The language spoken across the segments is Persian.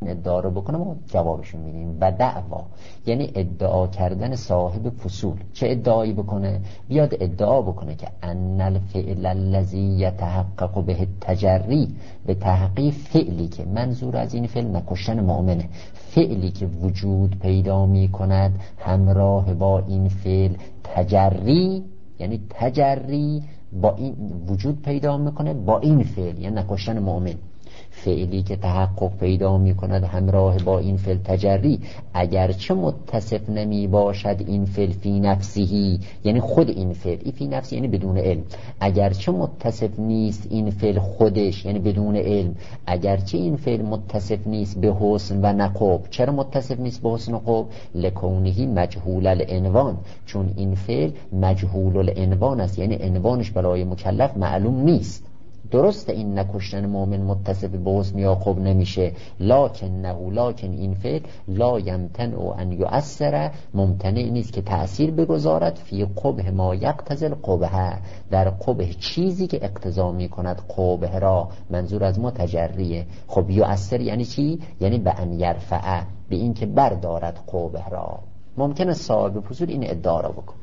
ادعا رو بکنه ما جوابشون میدیم. و دعوا یعنی ادعا کردن صاحب فصول چه ادعایی بکنه؟ بیاد ادعا بکنه که ان الفعل الذی یتحقق به التجری، به تحقیق فعلی که منظور از این فعل نکشتن مؤمنه، فعلی که وجود پیدا می کند همراه با این فعل تجری، یعنی تجری با این وجود پیدا میکنه با این فعل، یعنی نکشتن مؤمن. فعلی که تحقق پیدا می کند همراه با این فعل تجری، اگرچه متصف نمی باشد این فعل فی نفسهی، یعنی خود این فعل، این فی نفسی یعنی بدون علم، اگرچه متصف نیست این فعل خودش یعنی بدون علم، اگرچه این فعل متصف نیست به حسن و نقب. چرا متصف نیست به حسن و نقب؟ لکونهی مجهول العنوان، چون این فعل مجهول العنوان است، یعنی عنوانش برای مکلف معلوم نیست. درست این نکشتن مؤمن متصف به حسن یعقوب نمیشه، لکن این فعل لا یمتنع ان یؤثر، ممتنع نیست که تأثیر بگذارد فی قبح ما یقتضی القبح، در قبح چیزی که اقتضا میکند قبح را. منظور از ما تجریه. خب یؤثر یعنی چی؟ یعنی به ان یرفع، به این که بردارد قبح را. ممکنه صاحب فصول این ادعا را بکنه.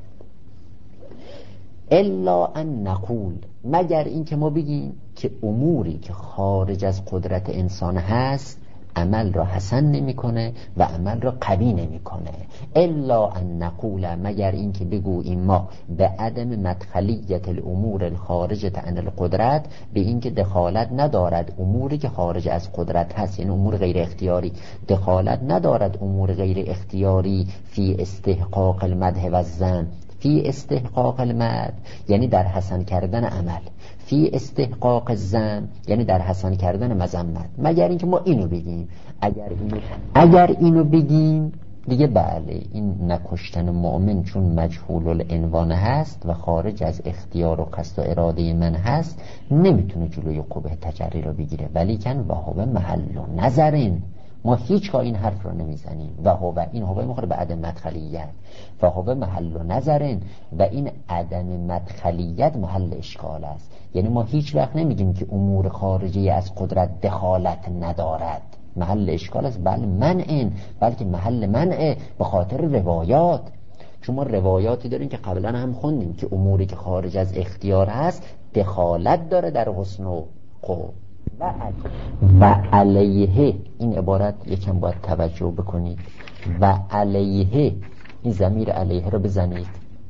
الا ان نقول، مگر این که ما بگیم که اموری که خارج از قدرت انسان هست عمل را حسن نمیکنه و عمل را قوی نمیکنه. الا ان نقول، مگر این که بگوییم ما به عدم مدخلیت الامور الخارجه عن القدرت، به این که دخالت ندارد اموری که خارج از قدرت هست، یعنی امور غیر اختیاری، دخالت ندارد امور غیر اختیاری فی استحقاق المدح و الذم. فی استحقاق المدح یعنی در حسن کردن عمل، فی استحقاق الذم یعنی در حسن کردن مذمت. مگر اینکه ما اینو بگیم. اگر اینو بگیم دیگه بله، این نکشتن مؤمن چون مجهول العنوان هست و خارج از اختیار و قصد و اراده من هست، نمیتونه جلوی قبح تجری رو بگیره. ولیکن وهو محل نظرین، ما هیچ این حرف رو نمیزنیم. و این هو میخوره به عدم مدخلیت، و هو محل نظرن، و این عدم مدخلیت محل اشکال است. یعنی ما هیچ وقت نمیگیم که امور خارجی از قدرت دخالت ندارد، محل اشکال است. بل منع، بلکه محل منع به خاطر روایات. چون ما روایاتی داریم که قبلا هم خوندیم که اموری که خارج از اختیار هست دخالت داره در حسن و قبح. و علیه، این عبارت یکم باید توجه بکنید. و علیه، این ضمیر علیه رو بزنید،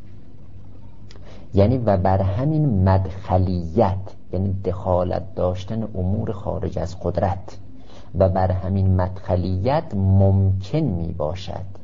یعنی و بر همین مدخلیت، یعنی دخالت داشتن امور خارج از قدرت، و بر همین مدخلیت ممکن می باشد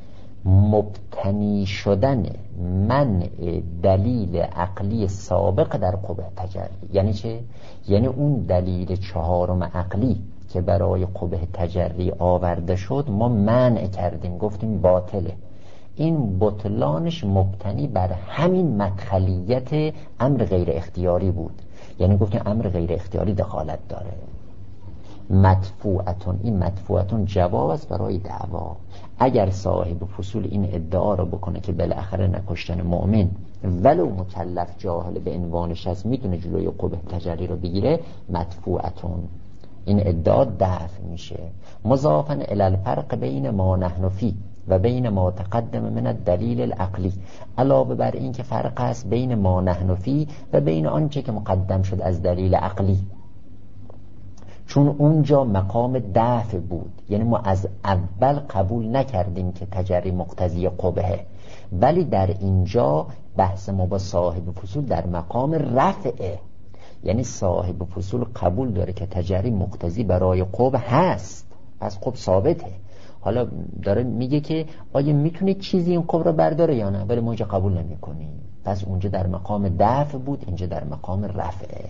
مبتنی شدن منع دلیل عقلی سابق در قبح تجری. یعنی چه؟ یعنی اون دلیل چهارم عقلی که برای قبح تجری آورده شد ما منع کردیم، گفتیم باطله. این بطلانش مبتنی بر همین مدخلیت امر غیر اختیاری بود، یعنی گفتیم امر غیر اختیاری دخالت داره. مدفوعتون، این مدفوعتون جواب است برای دعوا. اگر صاحب فصول این ادعا رو بکنه که بالاخره نکشتن مؤمن ولو مکلف جاهل به عنوانش هست میتونه جلوی قبح تجری رو بگیره، مدفوعتون، این ادعا دفع میشه. مضافاً الی الفرق بین ما نحن فی و بین ما تقدم من الدلیل العقلی، علاوه بر این که فرق است بین ما نحن فی و بین آنچه که مقدم شد از دلیل عقلی. چون اونجا مقام دفع بود، یعنی ما از اول قبول نکردیم که تجری مقتضی قبحه، ولی در اینجا بحث ما با صاحب فصول در مقام رفعه، یعنی صاحب فصول قبول داره که تجری مقتضی برای قبح هست، پس قبح ثابته. حالا داره میگه که آیا میتونه چیزی این قبح رو برداره یا نه، ولی ما اینجا قبول نمی کنیم. پس اونجا در مقام دفع بود، اینجا در مقام رفعه.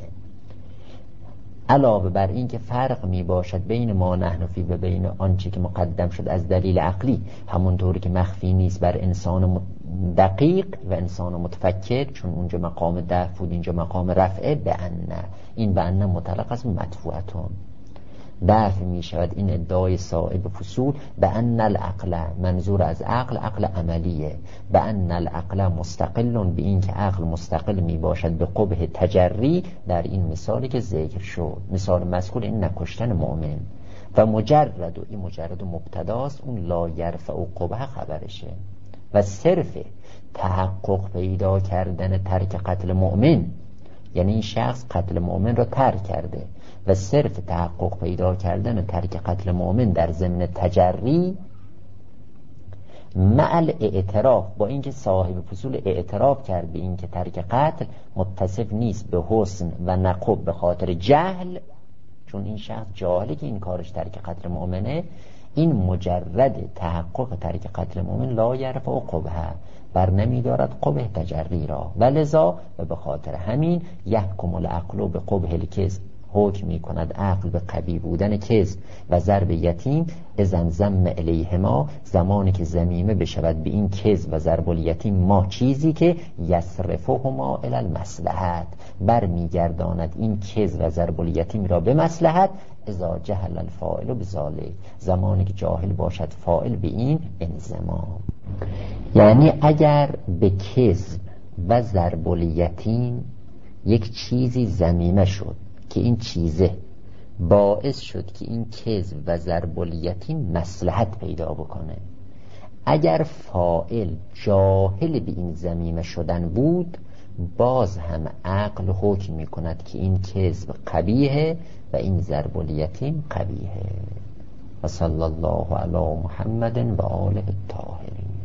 علاوه بر این که فرق می باشد بین ما نحن فی و بین آنچه که مقدم شد از دلیل عقلی، همونطوری که مخفی نیست بر انسان دقیق و انسان متفکر، چون اونجا مقام دفع بود اینجا مقام رفعه. به ان، این به ان مطلق است مدفوعتون، دفع می شود این ادعای صاحب فصول. به ان العقل، منظور از عقل عقل عملیه. به ان العقل مستقل، به این که عقل مستقل می باشد به قبح تجری در این مثالی که ذکر شد. مثال مذکور این نکشتن مؤمن. و مجرد، و این مجرد و مبتداست، اون لا یرفع قبح خبرشه. و صرف تحقق پیدا کردن ترک قتل مؤمن، یعنی این شخص قتل مؤمن را ترک کرده و صرف تحقق پیدا کردن ترک قتل مؤمن در ضمن تجری مع الاعتراف، با اینکه صاحب فصول اعتراف کرد به اینکه ترک قتل متصف نیست به حسن و نقب به خاطر جهل، چون این شخص جاهله که این کارش ترک قتل مؤمنه، این مجرد تحقق ترک قتل مؤمن لا یرفع قبح، بر نمیدارد قبح تجری را، و لذا و به خاطر همین یحکم العقل به قبح الکذب، حکم می کند عقل به قبیح بودن کذب و ضرب یتیم اذن ضم الیهما، زمانی که ضمیمه بشود به این کذب و ضرب الیتیم ما چیزی که یصرفهما الی المصلحت، بر میگرداند این کذب و ضرب الیتیم را به مصلحت، اذا جهل الفاعل بذلک، زمانی که جاهل باشد فاعل به این انضمام. یعنی اگر به کذب و ضرب الیتیم یک چیزی ضمیمه شد که این چیزه باعث شد که این کذب و ضرب الیتیم مصلحت پیدا بکنه، اگر فاعل جاهل به این ضمیمه شدن بود، باز هم عقل حکم می کند که این کذب قبیحه و این ضرب الیتیم قبیحه. و صلی الله علی محمد و آله الطاهرین.